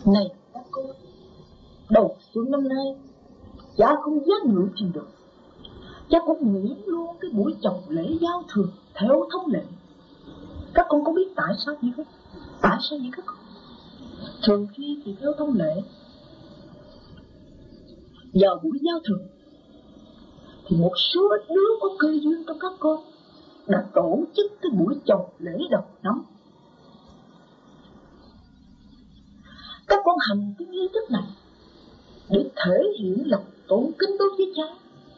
Này các con, đầu xuân năm nay cha không dám ngự chuyện được. Cha cũng nghĩ luôn cái buổi chầu lễ giao thừa theo thông lệ. Các con có biết tại sao vậy không? Tại sao vậy các con? Thường khi thì theo thông lệ, vào buổi giao thừa thì một số ít đứa có cơ duyên trong các con đã tổ chức cái buổi chầu lễ đầu năm. Các con hành cái nghi thức này để thể hiện lòng tôn kính đối với cha.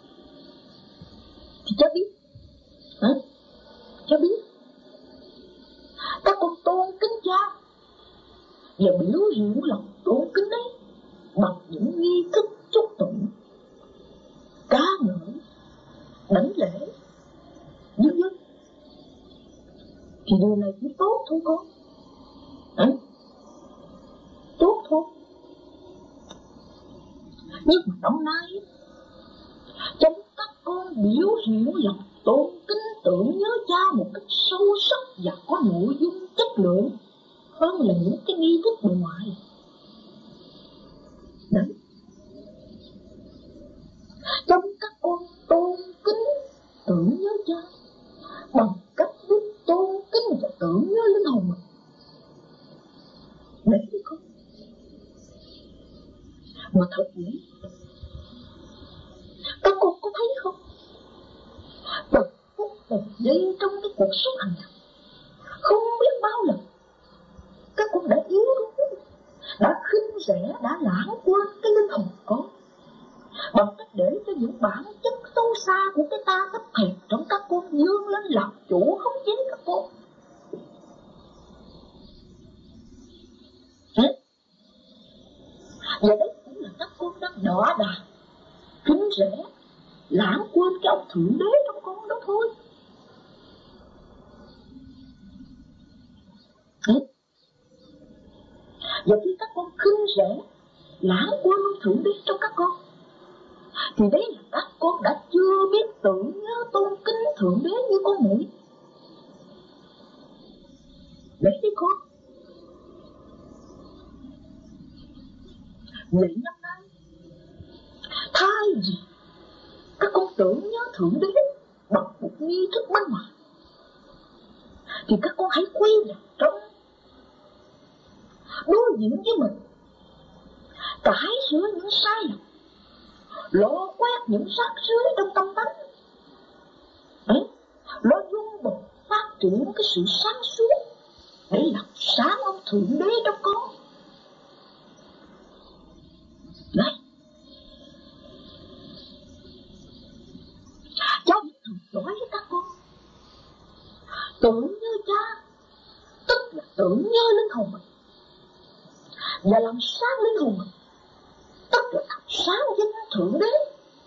Thì cha biết, cha biết các con tôn kính cha và biểu hiện lòng tôn kính ấy bằng những nghi thức chúc tụng, ca ngợi, đảnh lễ, vân vân. Thì điều này cũng tốt thôi con, tốt thôi. Nhưng mà năm nay trong các con biểu hiện lòng tôn kính tưởng nhớ cha một cách sâu sắc và có nội dung chất lượng hơn là những cái nghi thức bề ngoài. Đấy, trong các con tôn kính tưởng nhớ cha bằng cách biết tôn kính và tưởng nhớ linh hồn mình. Đấy đi con. Mà thật vậy, các con có thấy không? Từng phút từng giây trong cái cuộc sống hàng ngày, không biết bao lần các con đã yếu đuối, đã khinh rẻ, đã lãng quên cái linh hồn con bằng cách để cho những bản chất sâu xa của cái ta thấp hèn trong các con vươn lên làm chủ khống chế các con. Và đấy cũng là các con đang đọa đà, khinh rẻ, lãng quên cái ông Thượng Đế trong con đó thôi. Và khi các con khinh rẻ, lãng quên ông Thượng Đế trong các con, thì đấy là các con đã chưa biết tưởng nhớ tôn kính Thượng Đế như con nghĩ. Đấy đi con. Vậy năm nay, thay vì các con tưởng nhớ Thượng Đế bằng một nghi thức bên ngoài, thì các con hãy quay vào trong, đối diện với mình, cải sửa những sai lầm, lò quét những rác rưới trong tâm tánh, lo dung bồi phát triển cái sự sáng suốt để làm sáng ông Thượng Đế trong con. Đấy, cha vẫn thường nói với các con, tưởng nhớ cha tức là tưởng nhớ linh hồn mình, và làm sáng linh hồn mình tức là làm sáng danh Thượng Đế.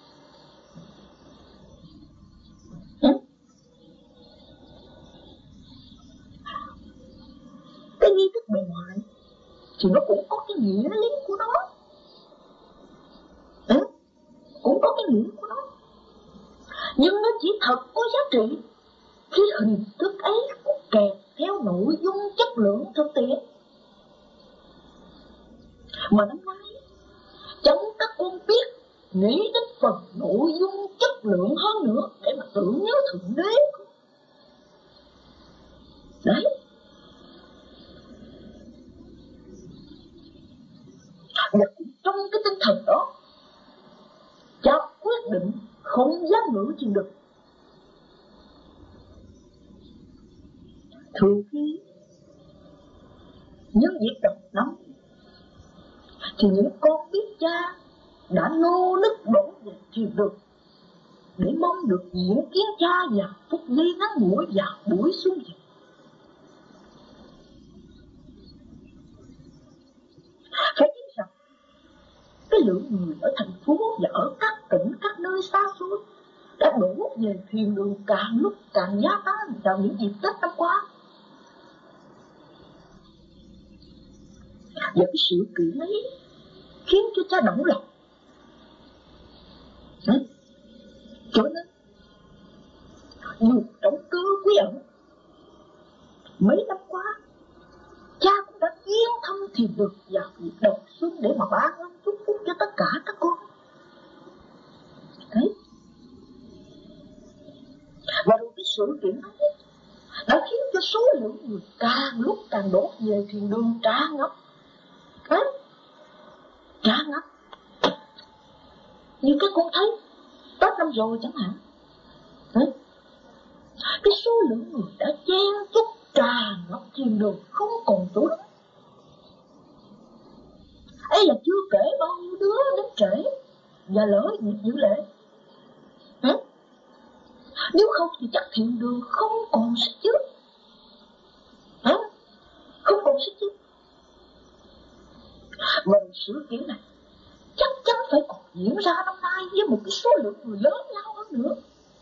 Cái nghi thức bề ngoài thì nó cũng có cái nghĩa lý của nó, cũng có cái nghĩa của nó, nhưng nó chỉ thật có giá trị khi hình thức ấy có kèm theo nội dung chất lượng thực tiễn. Mà năm nay trong các con biết nghĩ đến phần nội dung chất lượng hơn nữa để mà tưởng nhớ Thượng Đế. Đấy, và cũng trong cái tinh thần đó, cha quyết định không dám ngự chuyện được. Thường khi những việc đầu năm thì những con biết cha đã nô nức đổ về thiền đường để mong được diễn kiến cha và phút giây ngắn ngủi vào buổi xuân về. Phải biết rằng cái lượng người ở thành phố và ở các tỉnh, các nơi xa xôi đã đổ về thiền đường càng lúc càng gia tăng vào những dịp Tết năm qua. Và cái sự kiện ấy khiến cho cha động lòng. Cho nên dù trong cơ quý ẩn, mấy năm qua cha cũng đã yên thâm Thiên Đường vào việc đầu xuân để mà ban ơn chúc phúc cho tất cả các con. Đấy. Và rồi cái sự kiện đó đã khiến cho số lượng người càng lúc càng đổ về Thiên Đường tràn ngập. Đấy. Tràn ngập. Như các con thấy Tết năm rồi chẳng hạn. Đấy. Cái số lượng người đã chen chúc tràn ngập Thiên Đường không còn chỗ đứng. Ấy là chưa kể bao nhiêu đứa đến trễ và lỡ dịp dự lễ. Nếu không thì chắc Thiên Đường không còn sức chứa. Không còn sức chứa. Và sự kiện này chắc chắn phải còn diễn ra năm nay với một cái số lượng người lớn lao hơn nữa.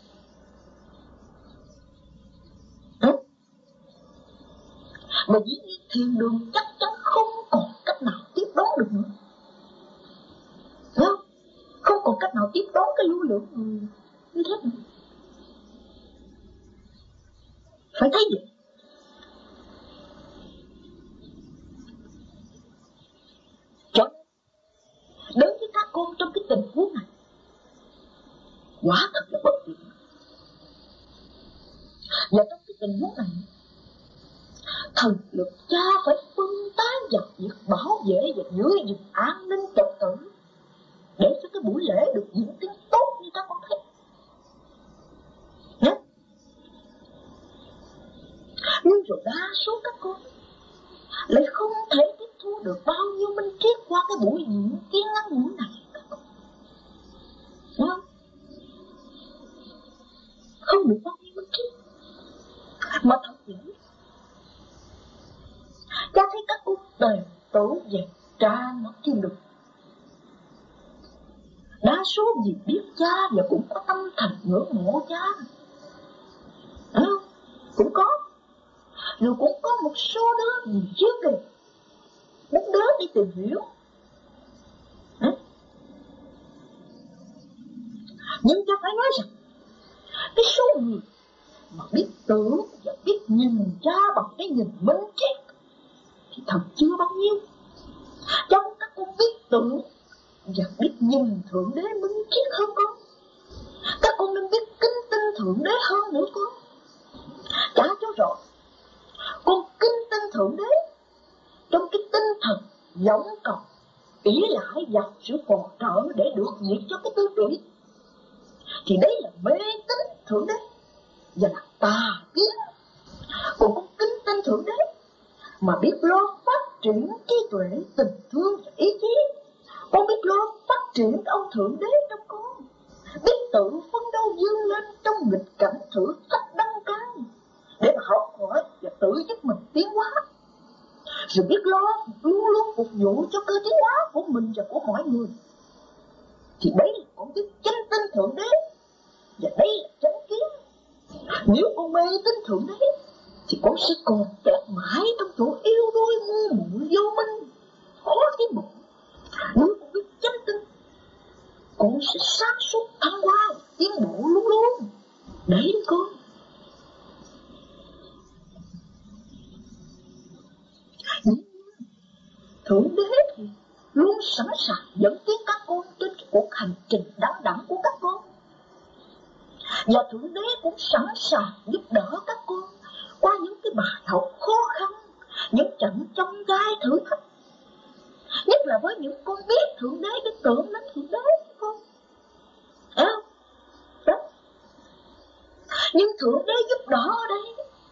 Mà dĩ nhiên Thiên Đường chắc chắn không còn cách nào tiếp đón được nữa. Không còn cách nào tiếp đón cái lưu lượng người như thế nữa. Phải thấy vậy. Cho nên đối với các con trong cái tình huống này, quả thật là bất tiện. Và trong cái tình huống này, thần lực cha phải phân tán vào việc bảo vệ và giữ gìn an ninh trật tự để cho cái buổi lễ được diễn tiến tốt như các con thấy. Nhưng rồi đa số các con lại không thể tiếp thu được bao nhiêu minh triết qua cái buổi diễn tiến ngắn ngủi này các con. Không được bao nhiêu minh triết. Mà thật vậy, cha thấy các con tề tổ về tràn ngập Thiên Đường. Đa số vì biết cha và cũng có tâm thành ngưỡng mộ cha. Cũng có. Rồi cũng có một số đứa vì hiếu kỳ muốn đứa đi tìm hiểu. Nhưng cha phải nói rằng cái số người mà biết tưởng và biết nhìn cha bằng cái nhìn minh triết thì thật chưa bao nhiêu. Trong các con biết tưởng và biết nhìn Thượng Đế minh triết hơn con. Các con nên biết kính tin Thượng Đế hơn nữa con. Cha cho rõ, con kính tin Thượng Đế trong cái tinh thần giống cầu ỷ lại vào sự phò trợ để được diệt cho cái tư tưởng. Thì đấy là mê tín Thượng Đế và là tà kiến. Còn con kính tin Thượng Đế mà biết lo phát triển trí tuệ, tình thương và ý chí. Con biết lo phát triển ông Thượng Đế trong con, biết tự phấn đấu vươn lên trong nghịch cảnh thử thách đăng cao để mà học hỏi và tự giúp mình tiến hóa. Rồi biết lo luôn luôn phục vụ cho cơ tiến hóa của mình và của mọi người. Thì đấy là con biết chánh tin Thượng Đế. Và đây là chánh kiến. Nếu con mê tín Thượng Đế thì con sẽ còn kẹt mãi trong chỗ yêu đuối ngu muội vô minh, khó tiến bộ. Nếu con biết chánh tin, con sẽ sáng suốt thăng hoa tiến bộ luôn luôn. Đấy con. Thượng Đế thì luôn sẵn sàng dẫn tiến các con trên cái cuộc hành trình đắng đẳng của các con. Và Thượng Đế cũng sẵn sàng giúp đỡ các con qua những cái bài học khó khăn, những trận trong gai thử thách. Nhất là với những con biết Thượng Đế, biết tưởng đến Thượng Đế không? Đó. Nhưng Thượng Đế giúp đỡ ở đây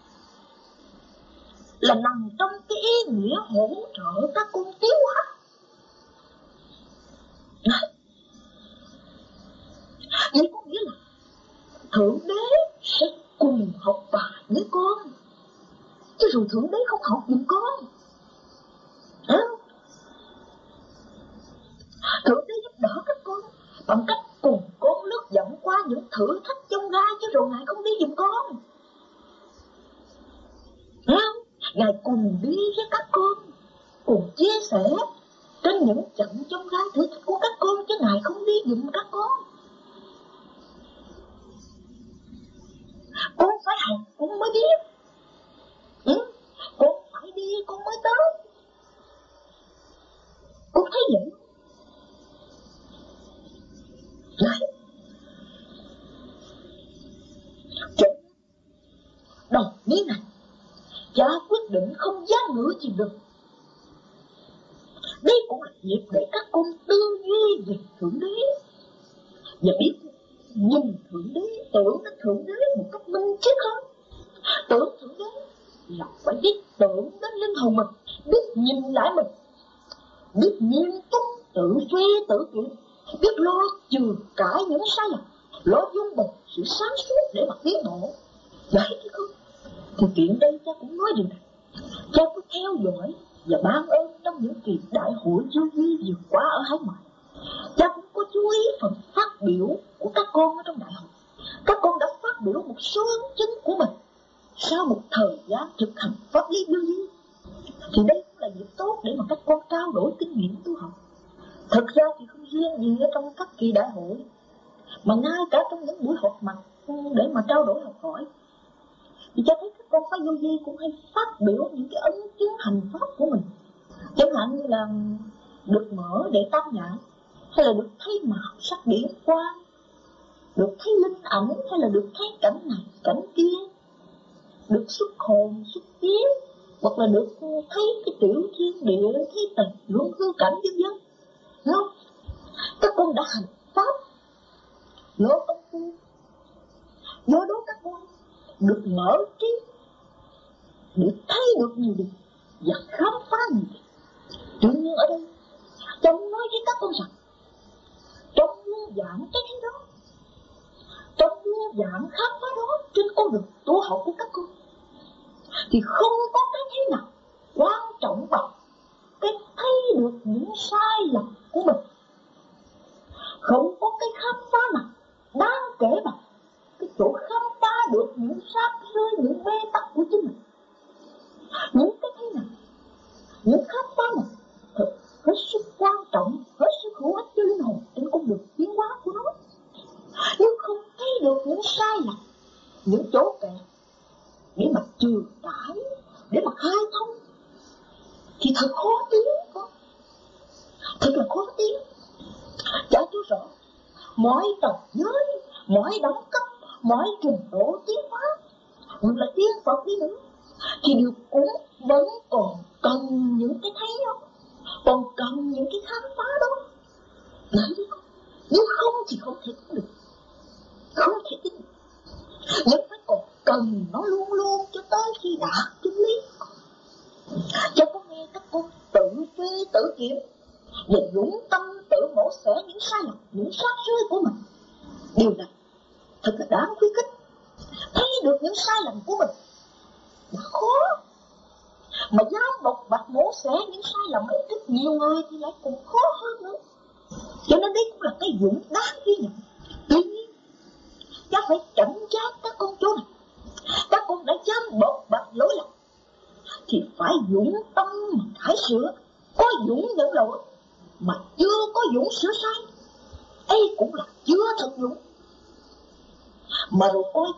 là nằm trong cái ý nghĩa hỗ trợ các con tiến hóa. Vậy có nghĩa là Thượng Đế sẽ cùng học bài với con, chứ rồi Thượng Đế không học giùm con. Thượng Đế giúp đỡ các con bằng cách cùng con lướt dẫm qua những thử thách trong gai, chứ rồi Ngài không đi giùm con. Ngài cùng đi với các con, cùng chia sẻ trên những trận trong gai thử thách của các con, chứ Ngài không đi giùm các con. Con phải học con mới biết. Con phải đi con mới tới. vậy. Đấy. Cho đầu miếng này, cha quyết định không dám ngửa chìm được. Đây cũng là dịp để các con tư duy về Thượng Đế và biết nhìn Thượng Đế, tưởng đến Thượng Đế một cách minh triết hơn. Tưởng Thượng Đế là phải biết tưởng đến linh hồn mình, biết nhìn lại mình, biết nghiêm túc tự phê tự kiểm, biết lo chừa cãi những sai lầm, lo dung bồi sự sáng suốt để mà tiến bộ. Đấy chứ không? Thì tiện đây cha cũng nói điều này. Cha có theo dõi và ban ơn trong những kỳ đại hội vô vi vừa qua ở hải ngoại. Cha cũng có chú ý phần phát biểu của các con ở trong đại hội. Các con đã phát biểu một số ấn chứng của mình sau một thời gian thực hành pháp lý vô vi. Thì đây cũng là dịp tốt để mà các con trao đổi kinh nghiệm tu học. Thực ra thì không riêng gì ở trong các kỳ đại hội, mà ngay cả trong những buổi họp mặt để mà trao đổi học hỏi, thì cha thấy các con phái vô vi cũng hay phát biểu những cái ấn chứng hành pháp của mình. Chẳng hạn như là được mở để tam nhãn, hay là được thấy màu sắc điển quang, được thấy linh ảnh, hay là được thấy cảnh này cảnh kia, được xuất hồn xuất vía, hoặc là được thấy cái tiểu thiên địa, thấy tầng luân hư cảnh vân vân. Không, các con đã hành pháp lo công phu, do đó các con được mở trí để thấy được nhiều điều và khám phá nhiều điều. Tuy nhiên ở đây trong nói với các con rằng trong muôn vạn cái thế đó, trong muôn vạn khám phá đó trên con đường tu học của các con, thì không có cái thế nào quan trọng bằng cái thấy được những sai lầm của mình. Không có cái khám phá nào đáng kể bằng cái chỗ khám phá được những rác rơi, những bế tắc của chính mình. Những cái thế này, những khám phá này thật hết sức quan trọng, hết sức hữu ích cho linh hồn trên con đường tiến hóa của nó. Nhưng không thấy được những sai lầm, những chỗ kẹt để mà chừa tải, để mà khai thông, thì thật khó tiến con. Thật là khó tiến. Chả chú rõ, mọi tầng giới, mọi đẳng cấp, mọi trình độ tiến hóa, hoặc là tiên Phật đi nữa, thì đều cũng vẫn còn cần những cái thấy đó, còn cần những cái khám phá đó. Đấy đi con. Nếu không thì không thể tin được. Không thể tin được. Nhưng phải còn cần nó luôn luôn cho tới khi đạt chân lý. Cho con nghe các con tự phê tự kiểm và dũng tâm tự mổ xẻ những sai lầm, những rác rưởi của mình. Điều này thật là đáng khuyến khích. Thấy được những sai lầm của mình là khó, mà dám bộc bạch mổ xẻ những sai lầm ấy trước nhiều người thì lại còn khó hơn nữa. Cho nên đấy cũng là cái dũng đáng ghi nhận. Tuy nhiên chắc phải cảnh giác các con chỗ này. Các con đã dám bộc bạch lỗi lầm thì phải dũng tâm mà cải sửa. Có dũng nhận lỗi mà chưa có dũng sửa sai, ấy cũng là chưa thật dũng. Mà rồi coi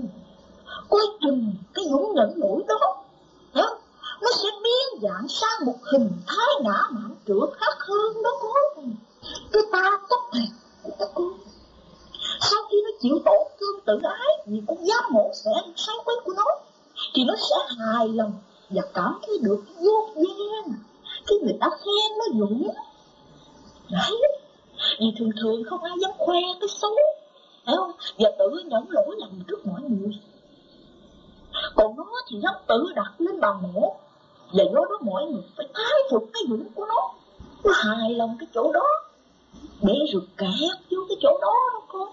chừng cái dũng nhận lỗi đó, nó sẽ biến dạng sang một hình thái ngã mạn trửa khác hơn đó con. Cái ta tốc này của các con, sau khi nó chịu tổn thương tự ái vì con dám mổ xẻ những sai quấy của nó, thì nó sẽ hài lòng và cảm thấy được vô gian khi người ta khen nó dũng. Đấy, vì thường không ai dám khoe cái xấu, phải không? Và tự nhận lỗi lầm trước mọi người. Còn nó thì dám tự đặt lên bàn mổ, và do đó mọi người phải thái phục cái dũng của nó. Nó hài lòng cái chỗ đó, để rồi kẹt vô cái chỗ đó đó con.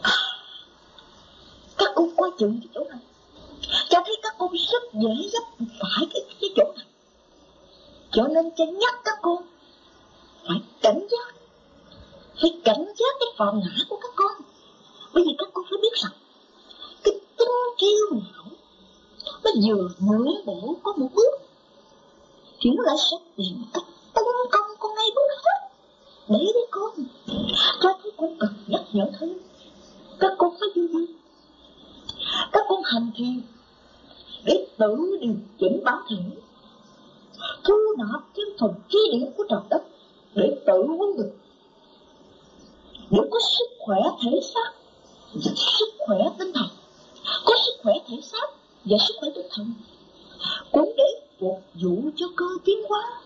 Các con coi chừng cái chỗ này. Cha thấy các con rất dễ dấp phải cái chỗ này. Cho nên cha nhắc các con phải cảnh giác. Phải cảnh giác cái phạm ngã của các con. Bởi vì các con phải biết rằng cái tính kiêu ngạo nó vừa nửa bộ có một bước thì nó lại sẽ tìm cách tấn công con ngay bước hết. Để đi con. Cho thấy con cần nhắc nhở thêm. Các con phải vui vui. Các con hành thiền để tự điều chỉnh bản thể, thu nạp thêm phần trí điển của trời đất, để tự quân bình, để có sức khỏe thể xác và sức khỏe tinh thần, có sức khỏe thể xác và sức khỏe tinh thần, cũng để phục vụ cho cơ tiến hóa,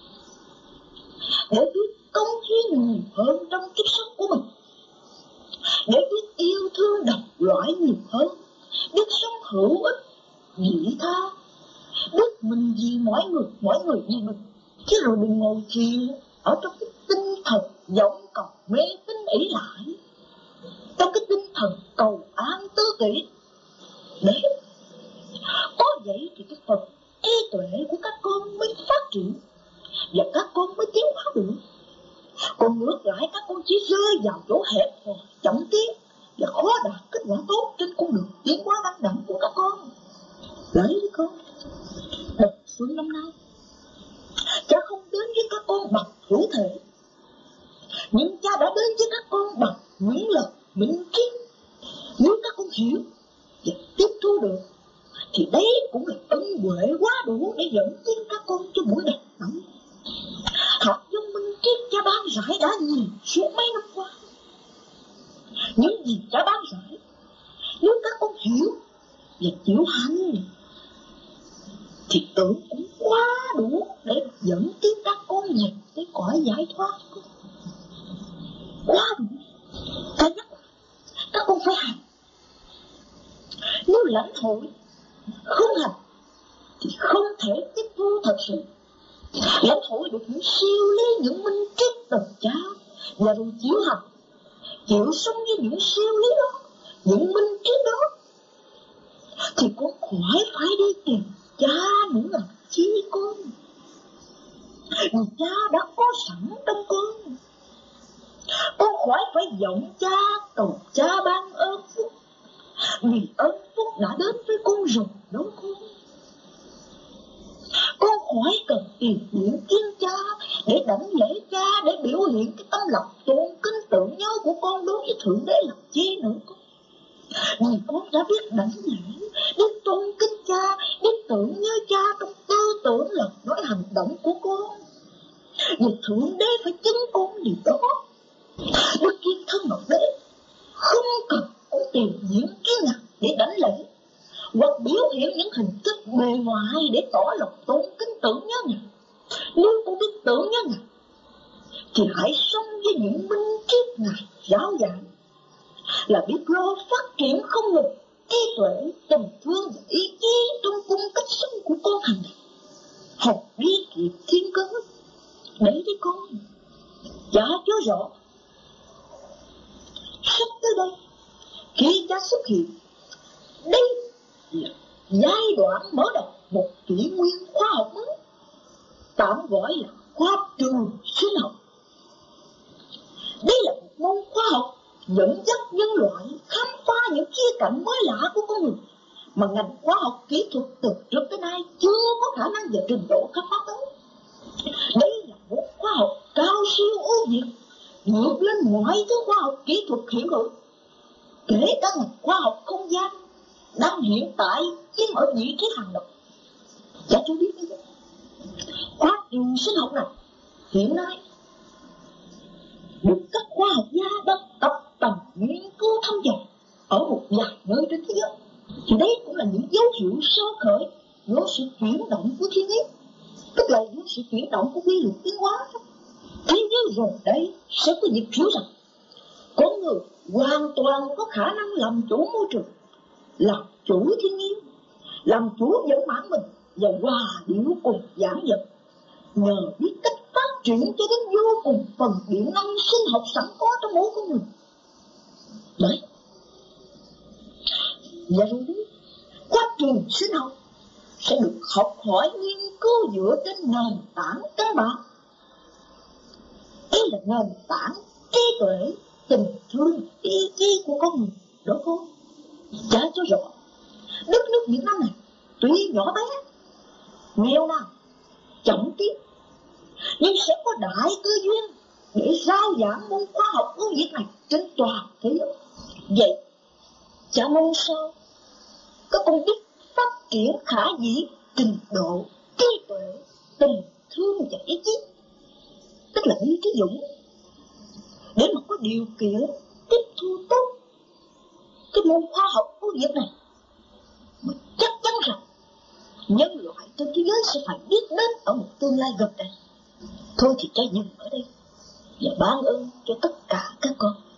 để biết công hiến nhiều hơn trong kiếp sống của mình, để biết yêu thương đồng loại nhiều hơn, biết sống hữu ích, vị tha, biết mình vì mọi người vì mình, chứ rồi đừng ngồi thiền ở trong cái tinh thần vọng cầu mê tín ỷ lại, trong cái tinh thần cầu an tư kỷ. Để có vậy thì cái phần trí tuệ của các con mới phát triển và các con mới tiến hóa được. Còn ngược lại các con chỉ rơi vào chỗ hẹp hòi, chậm tiến và khó đạt kết quả tốt trên con đường tiến hóa đăng đẳng của các con. Đấy con, đợt xuân năm nay cha không đến với các con bằng hữu thể, nhưng cha đã đến với các con bằng những lời minh triết. Nếu các con hiểu và tiếp thu được thì đấy cũng là ân huệ quá đủ để dẫn tiến các con cho buổi đẹp này. Hạt giống minh triết cha ban rải đã nhiều suốt mấy năm qua. Những gì cha ban rải, nếu các con hiểu và chịu hành thì tưởng cũng quá đủ để dẫn tiến các con về cái cõi giải thoát. Quá đủ. Ta nhắc các con phải hành. Nếu lãnh hội không hành thì không thể tiếp thu thật sự. Lãnh hội được những siêu lý, những minh triết từ cha, và rồi chịu hành, chịu sống với những siêu lý đó, những minh triết đó, thì con khỏi phải đi tìm cha nữa làm chi con. Vì cha đã có sẵn trong con. Con khỏi phải vọng cha, cầu cha ban ơn phúc, vì ơn phúc đã đến với con rồi đó con. Con khỏi cần tìm những kiến cha để đảnh lễ cha, để biểu hiện cái tâm lòng tôn kính tưởng nhớ của con đối với Thượng Đế làm chi nữa con. Vì con đã biết đảnh lễ, biết tôn kính cha, biết tưởng nhớ cha trong tư tưởng, lời nói, hành động của con. Vì Thượng Đế phải chứng con điều đó. Đức Thiên Thân Ngọc Đế không cần con tìm những cái nào để đảnh lễ hoặc biểu hiện những hình thức bề ngoài để tỏ lòng tôn kính tưởng nhớ Ngài. Nếu con biết tưởng nhớ Ngài thì hãy sống với những minh triết Ngài giáo dạy, là biết lo phát triển không ngừng trí tuệ, tình thương và ý chí trong cung cách sống của con hàng ngày. Học bí kiệt thiên cơ để đi con. Cha cho rõ sắp tới đây khi cha xuất hiện, đây là giai đoạn mở đầu một kỷ nguyên khoa học mới, tạm gọi là khoa trường sinh học. Đây là một môn khoa học dẫn dắt nhân loại khám phá những khía cạnh mới lạ của con người mà ngành khoa học kỹ thuật từ trước tới nay chưa có khả năng và trình độ khám phá tới. Đây là một khoa học cao siêu ưu việt, vượt lên mọi thứ khoa học kỹ thuật hiện hữu, kể cả ngành khoa học không gian đang hiện tại chiếm ở vị trí hàng đầu. Cha cho biết như vậy, quá trình sinh học này hiện nay được các khoa học gia đang tập tành nghiên cứu thăm dò ở một vài nơi trên thế giới. Thì đấy cũng là những dấu hiệu sơ khởi của sự chuyển động của thiên nhiên, tức là những sự chuyển động của quy luật tiến hóa. Thế nhưng rồi đây sẽ có dịp hiểu rằng con người hoàn toàn có khả năng làm chủ môi trường, làm chủ thiên nhiên, làm chủ vận mạng mình và hòa điệu cùng giảng dật, nhờ biết cách phát triển cho đến vô cùng phần điện năng sinh học sẵn có trong mỗi con người. Đấy. Và rồi đấy, quá trình sinh học sẽ được học hỏi nghiên cứu dựa trên nền tảng căn bản. Đây là nền tảng trí tuệ, tình thương, ý chí của con người đó con. Cha cho rõ, đất nước Việt Nam này tuy nhỏ bé, nghèo nào, chậm tiến, nhưng sẽ có đại cơ duyên để rao giảng môn khoa học ưu việt này trên toàn thế giới. Vậy, cha mong sao các con biết phát triển khả dĩ trình độ, trí tuệ, tình thương và ý chí, tức là Lý Trí Dũng, để mà có điều kiện tiếp thu tốt cái môn khoa học của việc này, mà chắc chắn rằng nhân loại trên thế giới sẽ phải biết đến ở một tương lai gần đây. Thôi thì cha dừng ở đây và ban ơn cho tất cả các con.